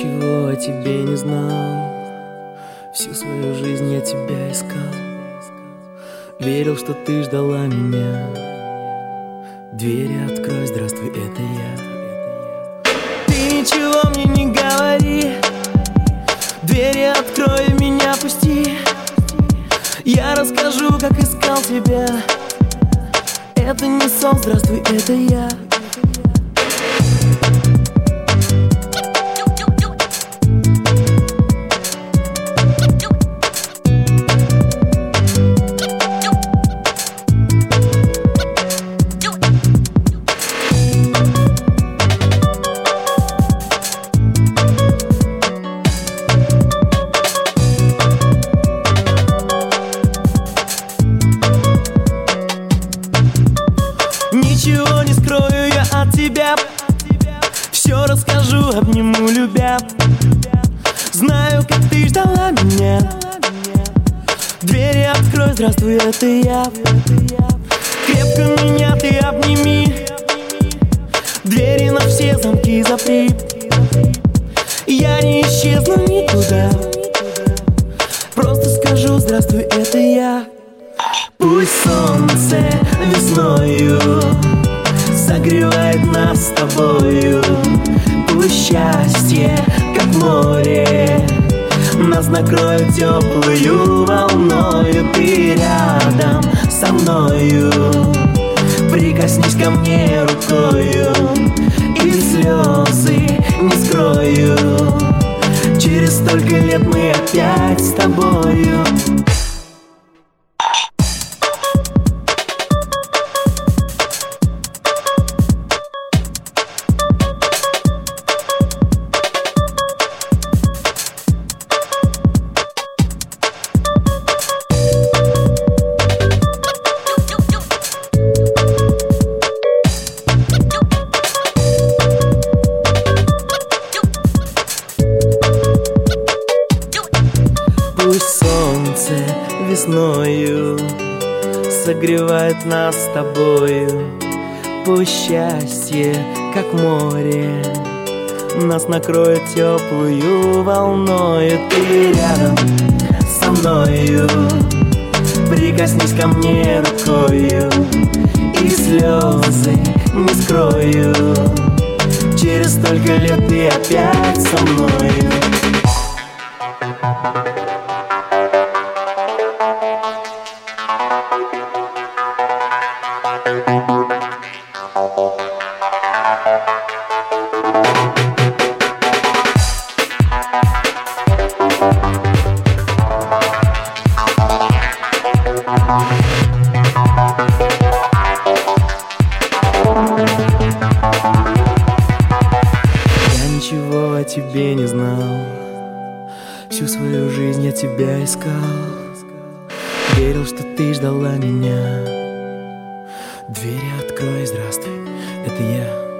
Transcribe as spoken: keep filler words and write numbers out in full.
Ничего о тебе не знал, всю свою жизнь я тебя искал. Верил, что ты ждала меня. Двери открой, здравствуй, это я. Ты ничего мне не говори, двери открой, меня пусти. Я расскажу, как искал тебя. Это не сон, здравствуй, это я. Ничего не скрою я от тебя, все расскажу, обниму, любя. Знаю, как ты ждала меня. Двери открой, здравствуй, это я. Крепко меня ты обними, двери на все замки запри. Я не исчезну никуда, просто скажу, здравствуй, это я. Пусть солнце весною согревает нас с тобою. Пусть счастье, как море, нас накроет теплую волною. Ты рядом со мною, прикоснись ко мне рукою, и слезы не скрою. Через столько лет мы опять с тобою. Пусть солнце весною согревает нас с тобою. Пусть счастье, как море, нас накроет теплую волною. Ты рядом со мною, прикоснись ко мне рукою, и слезы не скрою. Через столько лет ты опять со мною. Я ничего о тебе не знал, всю свою жизнь я тебя искал. Верил, что ты ждала меня. Двери открой, здравствуй, это я.